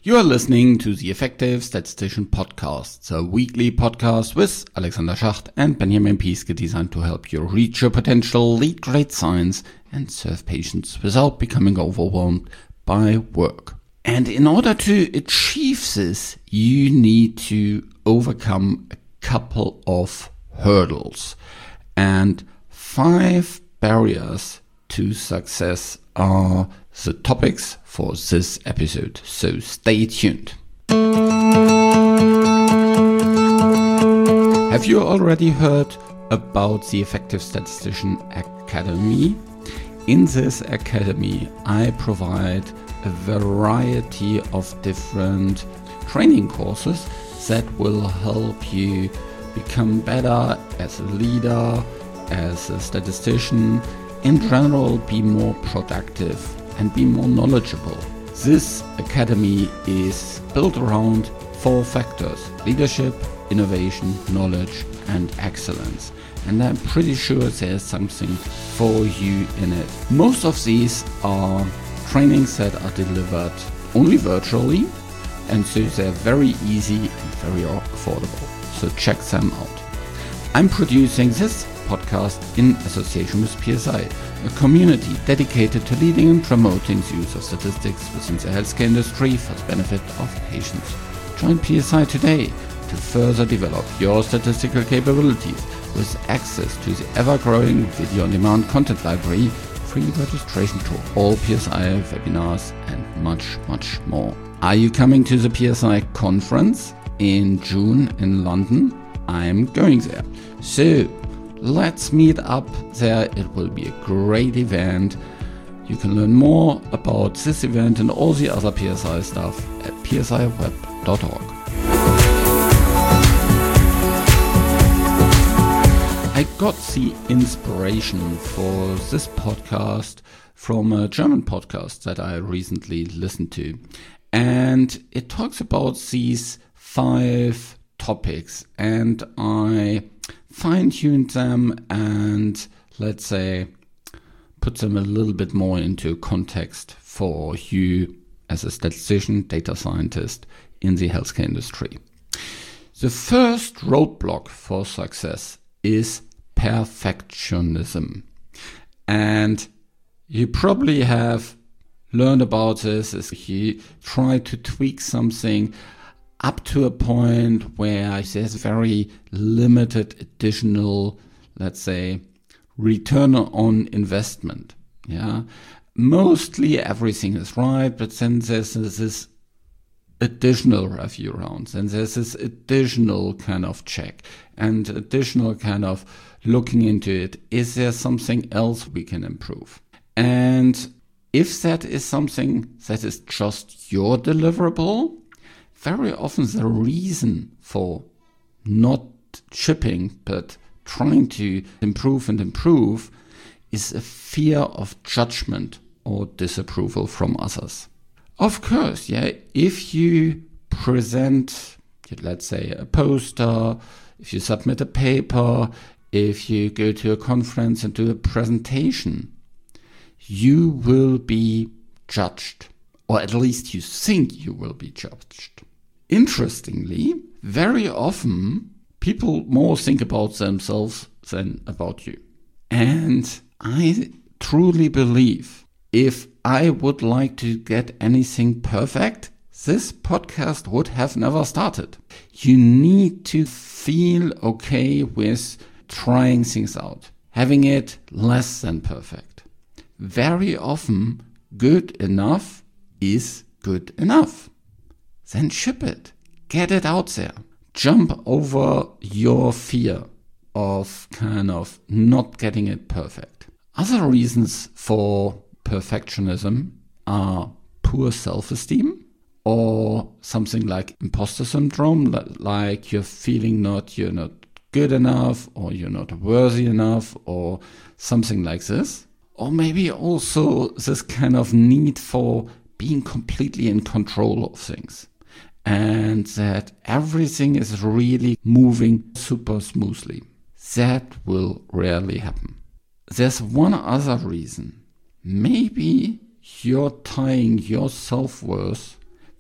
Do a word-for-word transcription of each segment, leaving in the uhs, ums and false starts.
You are listening to the Effective Statistician Podcast, a weekly podcast with Alexander Schacht and Benjamin Piske, designed to help you reach your potential, lead great science, and serve patients without becoming overwhelmed by work. And in order to achieve this, you need to overcome a couple of hurdles. And five barriers to success are the topics for this episode, so stay tuned. Have you already heard about the Effective Statistician Academy? In this academy, I provide a variety of different training courses that will help you become better as a leader, as a statistician, in general be more productive and be more knowledgeable. This academy is built around four factors: leadership, innovation, knowledge, and excellence. And I'm pretty sure there's something for you in it. Most of these are trainings that are delivered only virtually, and so they're very easy and very affordable. So check them out. I'm producing this podcast in association with P S I, a community dedicated to leading and promoting the use of statistics within the healthcare industry for the benefit of patients. Join P S I today to further develop your statistical capabilities with access to the ever-growing video-on-demand content library, free registration to all P S I webinars, and much, much more. Are you coming to the P S I conference in June in London? I'm going there. So let's meet up there. It will be a great event. You can learn more about this event and all the other P S I stuff at p s i web dot org. I got the inspiration for this podcast from a German podcast that I recently listened to. And it talks about these five topics, and I fine-tuned them and, let's say, put them a little bit more into context for you as a statistician, data scientist in the healthcare industry. The first roadblock for success is perfectionism. And you probably have learned about this as you try to tweak something up to a point where there's very limited additional, let's say, return on investment. Yeah, mostly everything is right, but then there's this additional review rounds, and there's this additional kind of check and additional kind of looking into it. Is there something else we can improve? And if that is something that is just your deliverable, very often the reason for not shipping but trying to improve and improve is a fear of judgment or disapproval from others. Of course, yeah, if you present, let's say, a poster, if you submit a paper, if you go to a conference and do a presentation, you will be judged, or at least you think you will be judged. Interestingly, very often people more think about themselves than about you. And I truly believe if I would like to get anything perfect, this podcast would have never started. You need to feel okay with trying things out, having it less than perfect. Very often, good enough is good enough. Then ship it. Get it out there. Jump over your fear of kind of not getting it perfect. Other reasons for perfectionism are poor self-esteem or something like imposter syndrome, like you're feeling not you're not good enough or you're not worthy enough or something like this. Or maybe also this kind of need for being completely in control of things, and that everything is really moving super smoothly. That will rarely happen. There's one other reason. Maybe you're tying your self-worth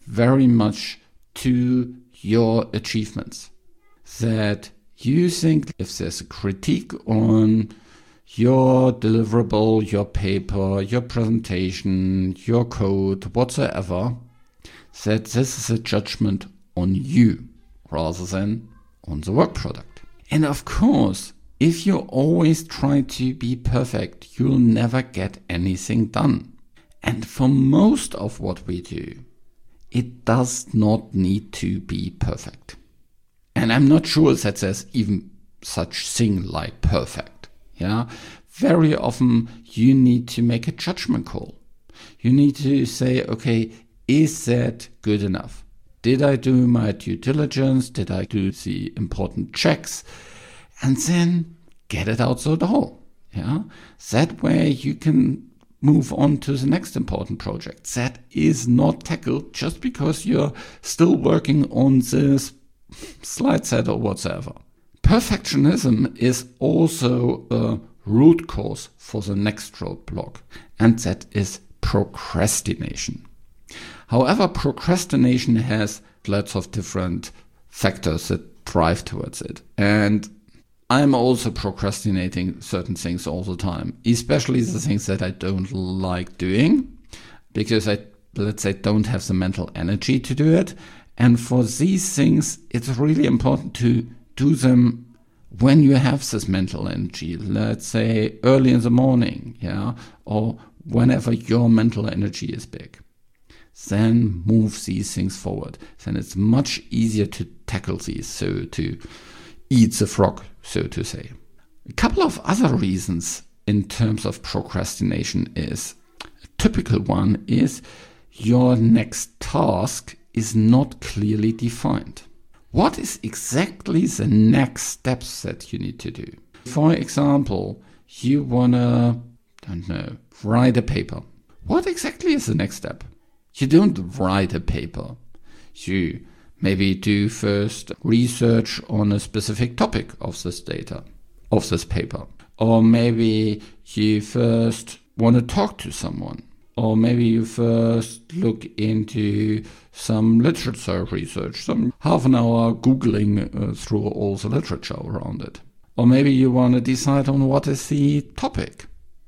very much to your achievements. That you think if there's a critique on your deliverable, your paper, your presentation, your code, whatsoever, that this is a judgment on you rather than on the work product. And of course, if you always try to be perfect, you'll never get anything done. And for most of what we do, it does not need to be perfect. And I'm not sure that there's even such thing like perfect. Yeah, very often you need to make a judgment call. You need to say, okay, is that good enough? Did I do my due diligence? Did I do the important checks? And then get it out the door. Yeah, that way you can move on to the next important project that is not tackled just because you're still working on this slide set or whatsoever. Perfectionism is also a root cause for the next roadblock, and that is procrastination. However, procrastination has lots of different factors that drive towards it. And I'm also procrastinating certain things all the time, especially the things that I don't like doing, because I, let's say, don't have the mental energy to do it. And for these things, it's really important to do them when you have this mental energy, let's say early in the morning, yeah, or whenever your mental energy is big. Then move these things forward. Then it's much easier to tackle these, so to eat the frog, so to say. A couple of other reasons in terms of procrastination is, a typical one is your next task is not clearly defined. What is exactly the next steps that you need to do? For example, you wanna, don't know, write a paper. What exactly is the next step? You don't write a paper. You maybe do first research on a specific topic of this data, of this paper. Or maybe you first want to talk to someone. Or maybe you first look into some literature research, some half an hour Googling uh, through all the literature around it. Or maybe you want to decide on what is the topic.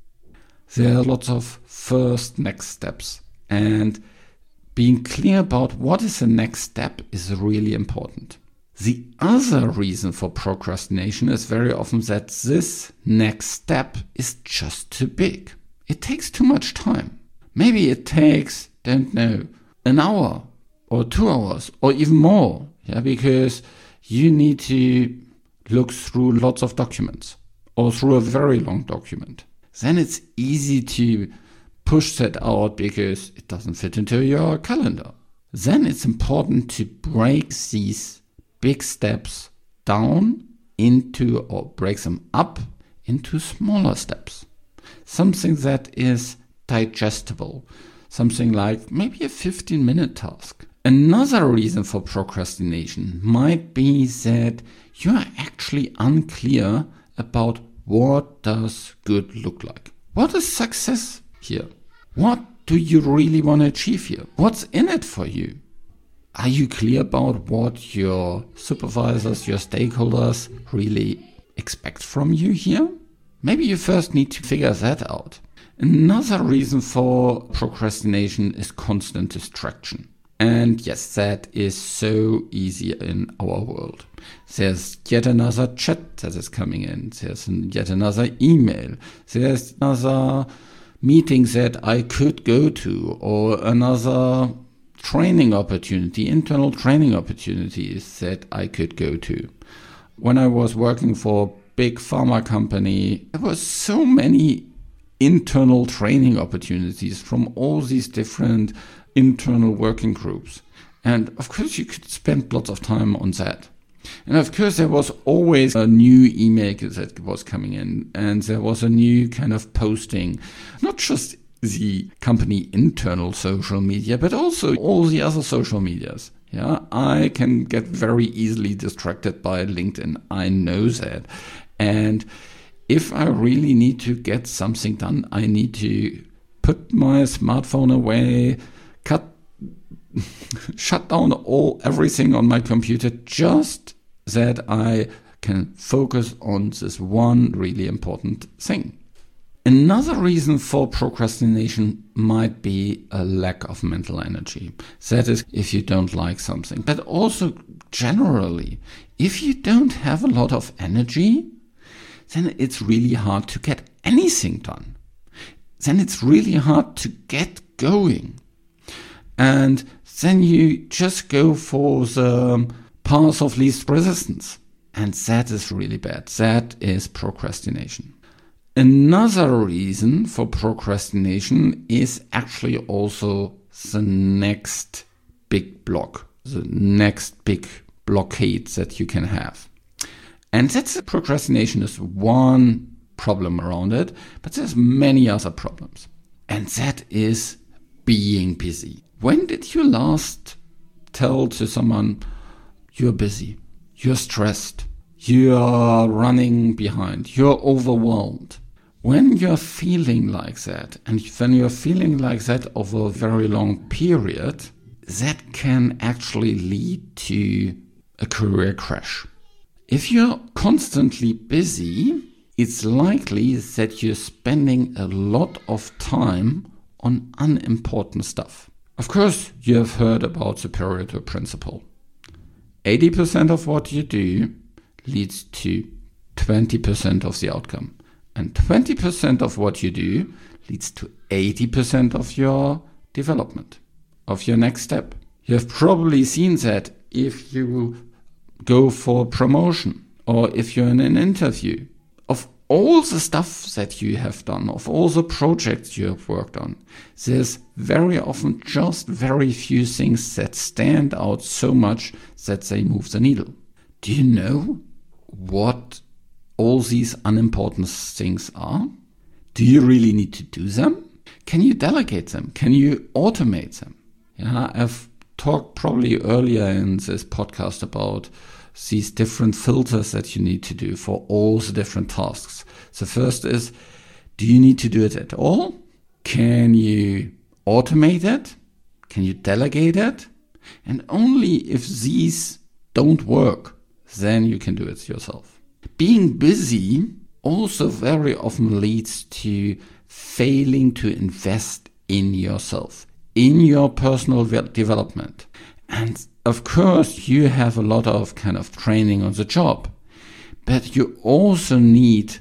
There are lots of first next steps. And being clear about what is the next step is really important. The other reason for procrastination is very often that this next step is just too big. It takes too much time. Maybe it takes, don't know, an hour or two hours or even more, yeah, because you need to look through lots of documents or through a very long document. Then it's easy to push that out because it doesn't fit into your calendar. Then it's important to break these big steps down into, or break them up into smaller steps. Something that is digestible. Something like maybe a fifteen minute task. Another reason for procrastination might be that you are actually unclear about what does good look like. What is success here? What do you really want to achieve here? What's in it for you? Are you clear about what your supervisors, your stakeholders really expect from you here? Maybe you first need to figure that out. Another reason for procrastination is constant distraction. And yes, that is so easy in our world. There's yet another chat that is coming in. There's yet another email. There's another meeting that I could go to, or another training opportunity, internal training opportunities that I could go to. When I was working for a big pharma company, there were so many internal training opportunities from all these different internal working groups. And of course you could spend lots of time on that. And of course there was always a new email that was coming in, and there was a new kind of posting, not just the company internal social media, but also all the other social medias. Yeah, I can get very easily distracted by LinkedIn. I know that. And if I really need to get something done, I need to put my smartphone away, cut shut down all everything on my computer just that I can focus on this one really important thing. Another reason for procrastination might be a lack of mental energy. That is, if you don't like something. But also, generally, if you don't have a lot of energy, then it's really hard to get anything done. Then it's really hard to get going. And then you just go for the path of least resistance. And that is really bad. That is procrastination. Another reason for procrastination is actually also the next big block, the next big blockade that you can have. And that's procrastination is one problem around it, but there's many other problems. And that is being busy. When did you last tell to someone, you're busy, you're stressed, you're running behind, you're overwhelmed? When you're feeling like that, and when you're feeling like that over a very long period, that can actually lead to a career crash. If you're constantly busy, it's likely that you're spending a lot of time on unimportant stuff. Of course, you have heard about the Pareto principle. eighty percent of what you do leads to twenty percent of the outcome. And twenty percent of what you do leads to eighty percent of your development, of your next step. You have probably seen that if you go for promotion or if you're in an interview. Of all the stuff that you have done, of all the projects you have worked on, there's very often just very few things that stand out so much that they move the needle. Do you know what all these unimportant things are? Do you really need to do them? Can you delegate them? Can you automate them? Yeah, I've talked probably earlier in this podcast about these different filters that you need to do for all the different tasks. The first is, do you need to do it at all? Can you automate it? Can you delegate it? And only if these don't work, then you can do it yourself. Being busy also very often leads to failing to invest in yourself, in your personal development. And of course, you have a lot of kind of training on the job, but you also need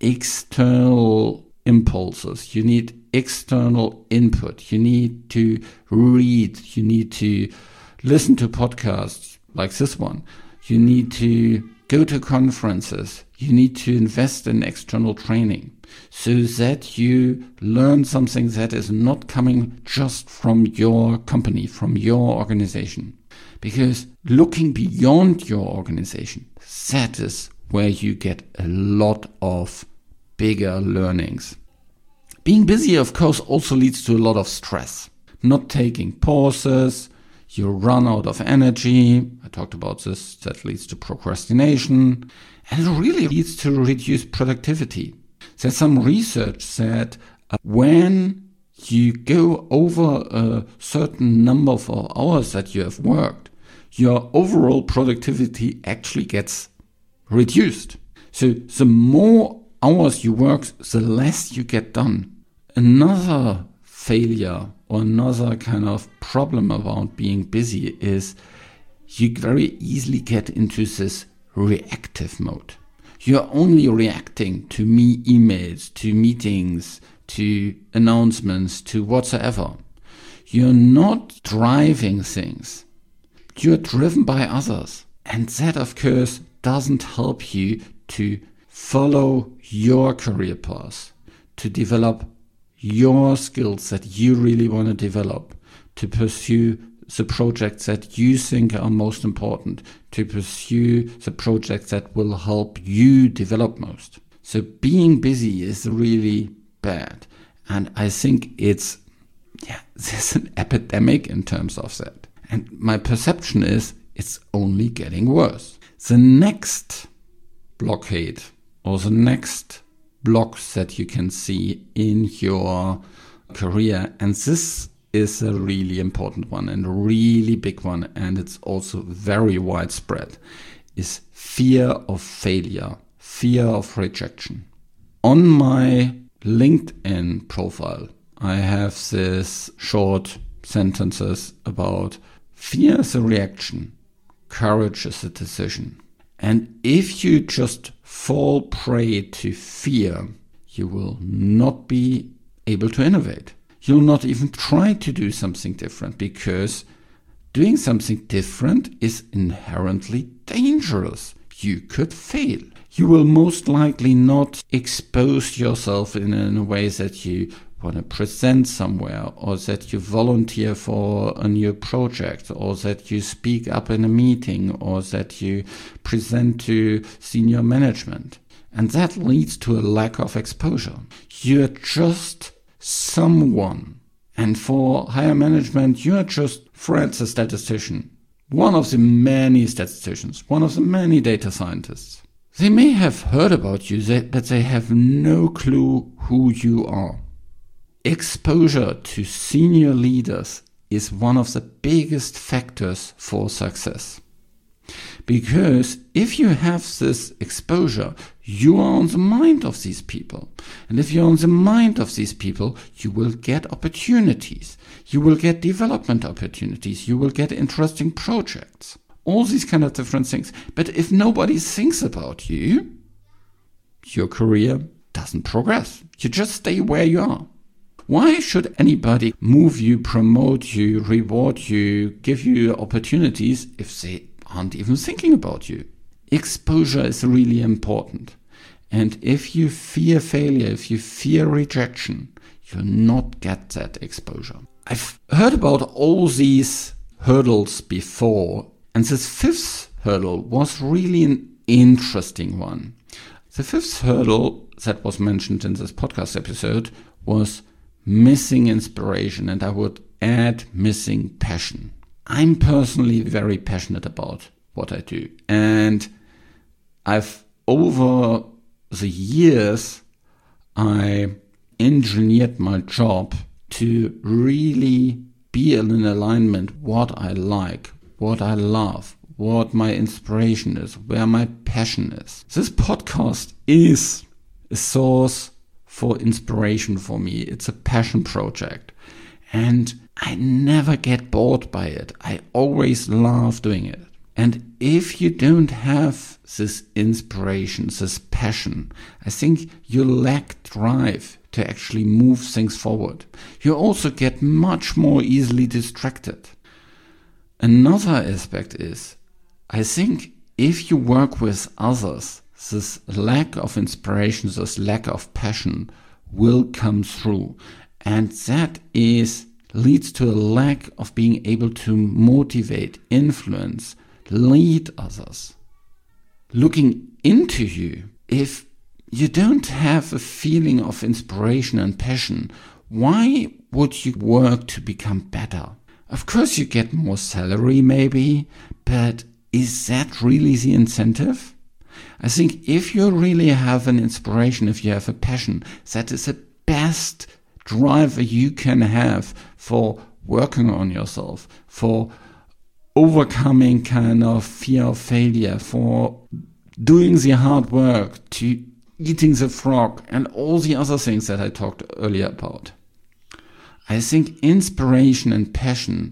external impulses. You need external input. You need to read. You need to listen to podcasts like this one. You need to go to conferences. You need to invest in external training so that you learn something that is not coming just from your company, from your organization. Because looking beyond your organization, that is where you get a lot of bigger learnings. Being busy, of course, also leads to a lot of stress. Not taking pauses, you run out of energy. I talked about this. That leads to procrastination. And it really leads to reduced productivity. There's some research that uh, when you go over a certain number of hours that you have worked, your overall productivity actually gets reduced. So the more hours you work, the less you get done. Another failure or another kind of problem about being busy is you very easily get into this reactive mode. You're only reacting to me emails, to meetings, to announcements, to whatsoever. You're not driving things. You're driven by others. And that, of course, doesn't help you to follow your career path, to develop your skills that you really want to develop, to pursue the projects that you think are most important, to pursue the projects that will help you develop most. So being busy is really bad. And I think it's, yeah, there's an epidemic in terms of that. And my perception is it's only getting worse. The next blockade or the next blocks that you can see in your career, and this is a really important one and a really big one, and it's also very widespread, is fear of failure, fear of rejection. On my LinkedIn profile, I have this short sentences about fear is a reaction, courage is a decision. And if you just fall prey to fear, you will not be able to innovate. You'll not even try to do something different, because doing something different is inherently dangerous. You could fail. You will most likely not expose yourself in a way that you want to present somewhere, or that you volunteer for a new project, or that you speak up in a meeting, or that you present to senior management. And that leads to a lack of exposure. You're just someone. And for higher management, you're just Fred, the statistician. One of the many statisticians, one of the many data scientists. They may have heard about you, but they have no clue who you are. Exposure to senior leaders is one of the biggest factors for success. Because if you have this exposure, you are on the mind of these people. And if you're on the mind of these people, you will get opportunities. You will get development opportunities. You will get interesting projects. All these kind of different things. But if nobody thinks about you, your career doesn't progress. You just stay where you are. Why should anybody move you, promote you, reward you, give you opportunities if they aren't even thinking about you? Exposure is really important. And if you fear failure, if you fear rejection, you'll not get that exposure. I've heard about all these hurdles before, and this fifth hurdle was really an interesting one. The fifth hurdle that was mentioned in this podcast episode was missing inspiration, and I would add missing passion. I'm personally very passionate about what I do, and I've over the years I engineered my job to really be in alignment what I like, what I love, what my inspiration is, where my passion is. This podcast is a source for inspiration for me. It's a passion project, and I never get bored by it. I always love doing it. And if you don't have this inspiration, this passion, I think you lack drive to actually move things forward. You also get much more easily distracted. Another aspect is, I think if you work with others, this lack of inspiration, this lack of passion will come through. And that is leads to a lack of being able to motivate, influence, lead others. Looking into you, if you don't have a feeling of inspiration and passion, why would you work to become better? Of course you get more salary maybe, but is that really the incentive? I think if you really have an inspiration, if you have a passion, that is the best driver you can have for working on yourself, for overcoming kind of fear of failure, for doing the hard work, to eating the frog, and all the other things that I talked earlier about. I think inspiration and passion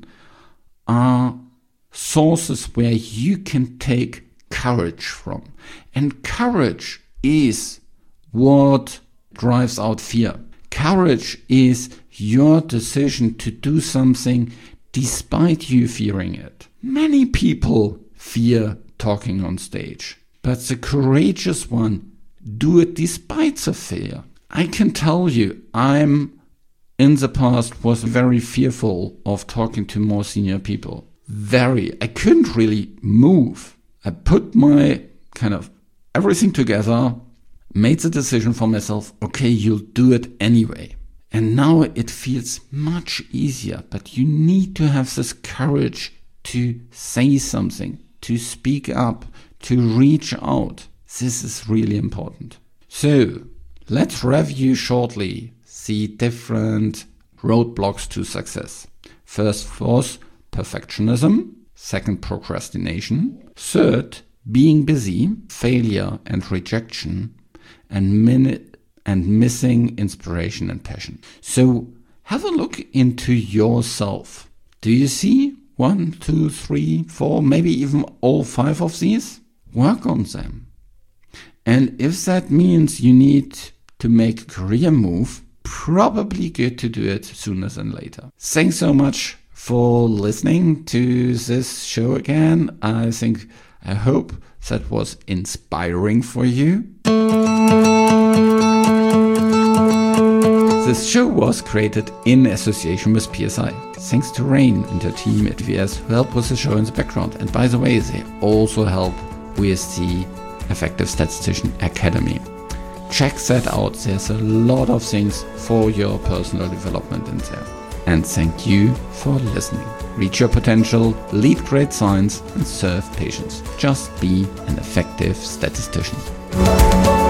are sources where you can take courage from. And courage is what drives out fear. Courage is your decision to do something despite you fearing it. Many people fear talking on stage, but the courageous one do it despite the fear. I can tell you, I'm in the past was very fearful of talking to more senior people. Very. I couldn't really move. I put my kind of everything together, made the decision for myself, okay, you'll do it anyway. And now it feels much easier, but you need to have this courage to say something, to speak up, to reach out. This is really important. So let's review shortly the different roadblocks to success. First was perfectionism. Second, procrastination. Third, being busy, failure and rejection, and min- and missing inspiration and passion. So have a look into yourself. Do you see one, two, three, four, maybe even all five of these? Work on them. And if that means you need to make a career move, probably good to do it sooner than later. Thanks so much for listening to this show again. I think, I hope that was inspiring for you. This show was created in association with P S I. Thanks to Rain and her team at V S who help with the show in the background. And by the way, they also help with the Effective Statistician Academy. Check that out. There's a lot of things for your personal development in there. And thank you for listening. Reach your potential, lead great science, and serve patients. Just be an effective statistician.